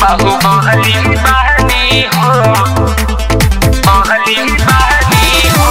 बाहुबली बहनी हो, बाहुबली बहनी हो।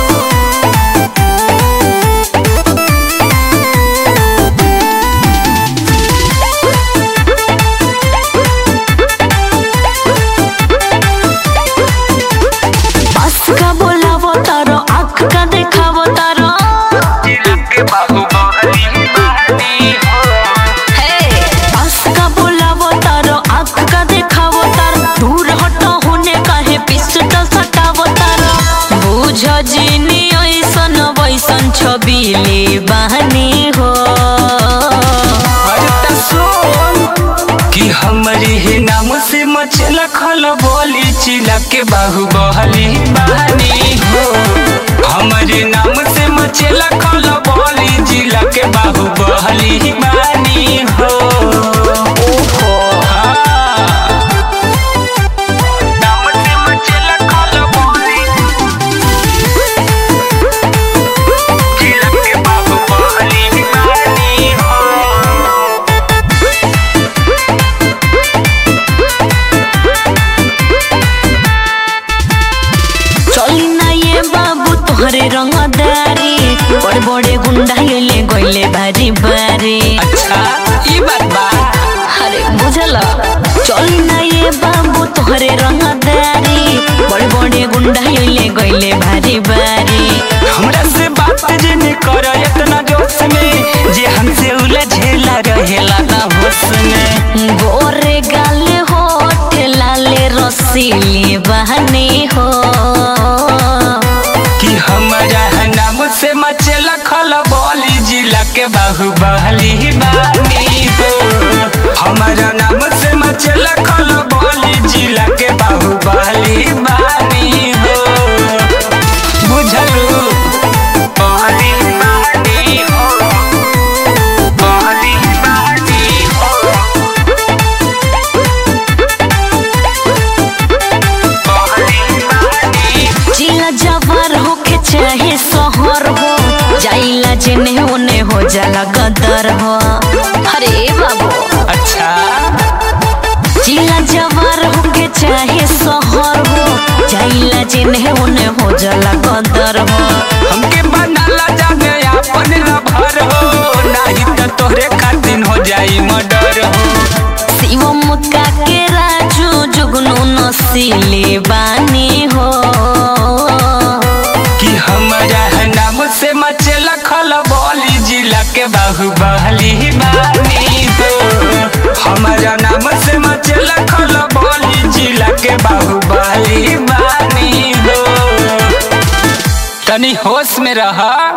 बस का बोलावो तारो, आँख का देखावो तारो, जिला के बाहुबली बहनी हो। बस का बोलावो तारो, आँख का देखावो तारो, दूर हटो होने काहे पिस्टल सटावो तारो। बुझ जिनी ऐसन वैसन छबिले बहनी हो। अरे त सुन कि हमरी ही नाम से मचला खल बोली जिला के बाहुबली बहनी हो। हमारे नाम से मचला खल बोली जिला के बाहुबली बहनी हो। ओहो हाँ। नाम से मचला खल बोली जिला के बाहुबली बहनी हो। चली ना ये बाबू तोहरे रंगदारी, बड़े बड़े गुंडा ले गइले भारी बारी। अच्छा ई बात बा। अरे बुझला, चली ना ये बाबू तोहरे रंगदारी, बड़े बड़े गुंडा ले गइले भारी बारी। हमरा से बात जे ने कर इतना जोश में, जे हमसे उलझेला रहेला ना होश में। गोरे गाले होठ लाले रसीली बहनी हो। कि हमारा नाम से मचला खल बोली जिला के बाहुबली बहनी हो। हमारा नाम से मचला खल बोली जिला के बाहुबली बहनी हो। बुझलू बाहुबली बहनी हो, बाहुबली बहनी हो, बाहुबली बहनी हो। जिला जवार हो के चाहे शहर हो, जाइला जेने ओने हो जाला गदर हो। अरे बाबू, अच्छा जिला जवार हो के चाहे शहर हो, जाइला जेने ओने हो जाला गदर हो। हमके बनाला जाने अपन लभर हो, नाही त तोहरे खातिर हो जाई मर्डर हो। शिवम का के राजू जुगनू नसीले बानी हो। कि हमारा नाम से मचला खल बोली जिला के बाहुबली बहनी हो। हमारा नाम से मचला खल बोली जिला के बाहुबली बहनी हो। तनी होश में रहा।